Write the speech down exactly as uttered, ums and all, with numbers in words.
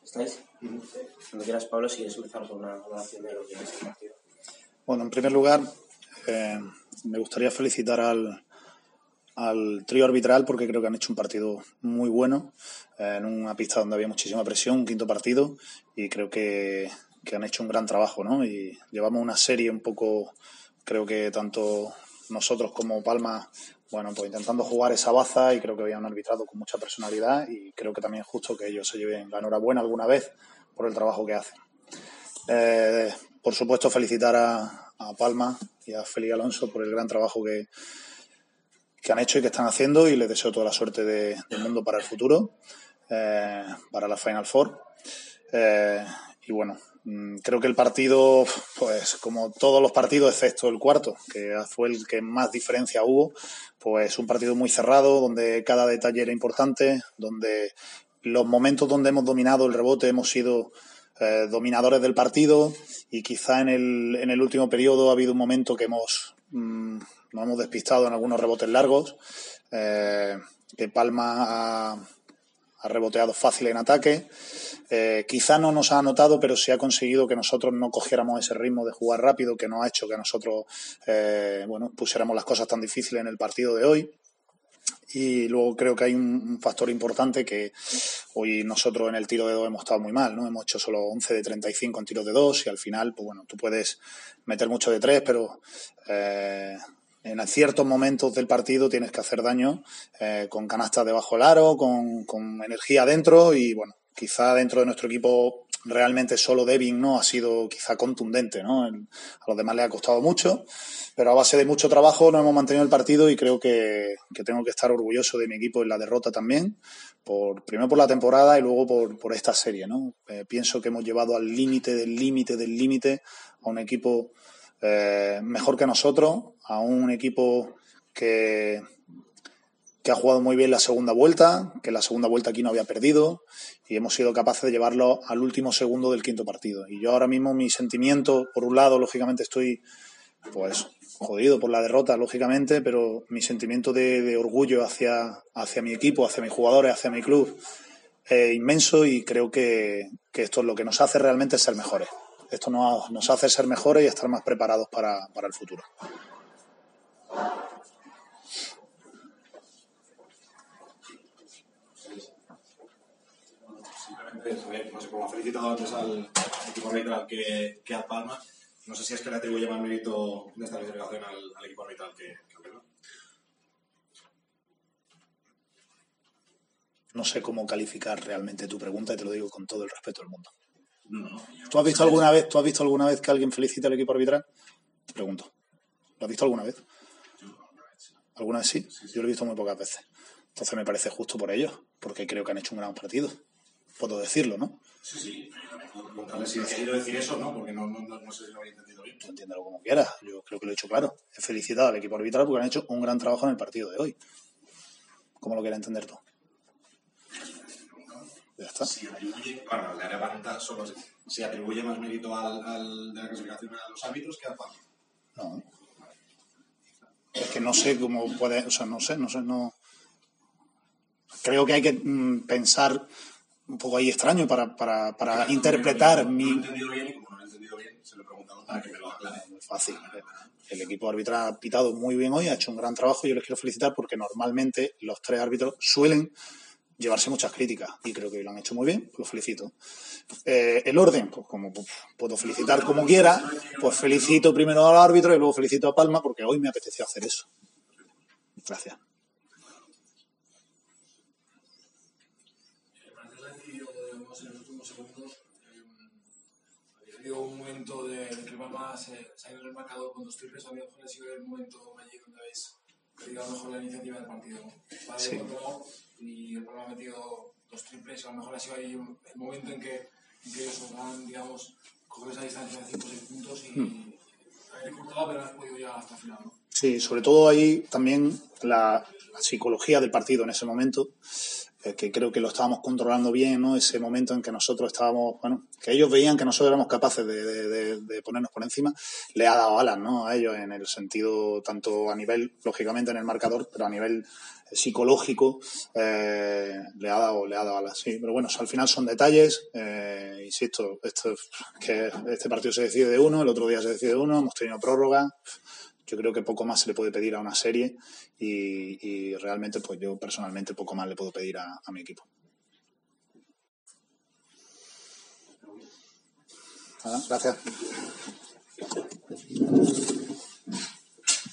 ¿Estáis? Uh-huh. Cuando quieras, Pablo, si quieres empezar con una valoración de lo que es este partido. Bueno, en primer lugar, eh, me gustaría felicitar al, al trío arbitral porque creo que han hecho un partido muy bueno, eh, en una pista donde había muchísima presión, un quinto partido, y creo que, que han hecho un gran trabajo, ¿no? Y llevamos una serie un poco, creo que tanto nosotros como Palma, bueno, pues intentando jugar esa baza, y creo que habían arbitrado con mucha personalidad, y creo que también es justo que ellos se lleven la enhorabuena alguna vez por el trabajo que hacen. Eh, por supuesto, felicitar a, a Palma y a Félix Alonso por el gran trabajo que, que han hecho y que están haciendo, y les deseo toda la suerte de, del mundo para el futuro, eh, para la Final Four. Eh, y bueno, creo que el partido, pues como todos los partidos excepto el cuarto, que fue el que más diferencia hubo, pues un partido muy cerrado, donde cada detalle era importante, donde los momentos donde hemos dominado el rebote hemos sido eh, dominadores del partido, y quizá en el, en el último periodo ha habido un momento que hemos mmm, nos hemos despistado en algunos rebotes largos, eh, que Palma ha, ha reboteado fácil en ataque. Eh, quizá no nos ha anotado, pero sí ha conseguido que nosotros no cogiéramos ese ritmo de jugar rápido, que nos ha hecho que nosotros eh, bueno, pusiéramos las cosas tan difíciles en el partido de hoy. Y luego creo que hay un, un factor importante, que hoy nosotros en el tiro de dos hemos estado muy mal, ¿no? Hemos hecho solo once de treinta y cinco en tiros de dos, y al final, pues bueno, tú puedes meter mucho de tres, pero eh, en ciertos momentos del partido tienes que hacer daño eh, con canastas debajo del aro, con, con energía adentro, y bueno, quizá dentro de nuestro equipo realmente solo Devin no ha sido quizá contundente, ¿no? A los demás les ha costado mucho, pero a base de mucho trabajo nos hemos mantenido el partido, y creo que, que tengo que estar orgulloso de mi equipo en la derrota también, por primero por la temporada y luego por, por esta serie, ¿no? Eh, pienso que hemos llevado al límite del límite del límite a un equipo eh, mejor que nosotros, a un equipo que que ha jugado muy bien la segunda vuelta, que la segunda vuelta aquí no había perdido, y hemos sido capaces de llevarlo al último segundo del quinto partido. Y yo ahora mismo, mi sentimiento, por un lado, lógicamente estoy pues jodido por la derrota, lógicamente, pero mi sentimiento de, de orgullo hacia, hacia mi equipo, hacia mis jugadores, hacia mi club, es inmenso, y creo que, que esto es lo que nos hace realmente ser mejores. Esto nos, nos hace ser mejores y estar más preparados para, para el futuro. No sé, como ha felicitado antes al equipo arbitral que, que a Palma, no sé si es que le atribuye más mérito de esta clasificación al, al equipo arbitral que, que al Palma. No sé cómo calificar realmente tu pregunta, y te lo digo con todo el respeto del mundo. No, no. ¿Tú has visto alguna vez, tú has visto alguna vez que alguien felicite al equipo arbitral? Te pregunto. ¿Lo has visto alguna vez? ¿Alguna vez sí? Yo lo he visto muy pocas veces. Entonces me parece justo por ellos, porque creo que han hecho un gran partido. Puedo decirlo, ¿no? Sí, sí. Preguntarle si he querido decir eso, ¿no? Porque no, no, no, no sé si lo había entendido bien. Tú entiéndelo como quieras. Yo creo que lo he hecho claro. He felicitado al equipo arbitral porque han hecho un gran trabajo en el partido de hoy. ¿Cómo lo quieres entender tú? Ya está. Si atribuye, bueno, le levanta solo si, si atribuye más mérito al, al de la clasificación a los árbitros que a Palma. No. Es que no sé cómo puede, o sea, no sé, no sé, no. Creo que hay que mm, pensar un poco ahí extraño para, para, para no, interpretar no, mi... No lo he entendido bien, y como no lo he entendido bien, se lo he preguntado para que me lo aclare. Muy fácil. El equipo arbitral ha pitado muy bien hoy, ha hecho un gran trabajo, y yo les quiero felicitar porque normalmente los tres árbitros suelen llevarse muchas críticas, y creo que hoy lo han hecho muy bien, los felicito. Eh, el orden, pues como pues, puedo felicitar como quiera, pues felicito primero al árbitro y luego felicito a Palma, porque hoy me apeteció hacer eso. Gracias. Ha habido un momento de, de que Palma se, se ha ido en el marcador con dos triples, a lo mejor ha sido el momento allí donde habéis perdido a lo mejor la iniciativa del partido. Para sí. Controlado, y el Palma ha metido dos triples, a lo mejor ha sido ahí el momento en que, en que ellos han, digamos, coger esa distancia de cinco o seis puntos y hmm. haber cortado, pero no has podido llegar hasta el final, ¿no? Sí, sobre todo ahí también la, la psicología del partido en ese momento, eh, que creo que lo estábamos controlando bien, ¿no? Ese momento en que nosotros estábamos, bueno, que ellos veían que nosotros éramos capaces de, de, de, de ponernos por encima, le ha dado alas, ¿no? A ellos en el sentido, tanto a nivel, lógicamente en el marcador, pero a nivel psicológico, eh, le ha dado, le ha dado alas, sí. Pero bueno, al final son detalles, eh, insisto, esto, que este partido se decide de uno, el otro día se decide de uno, hemos tenido prórroga. Yo creo que poco más se le puede pedir a una serie y, y realmente pues yo personalmente poco más le puedo pedir a, a mi equipo. Nada, gracias.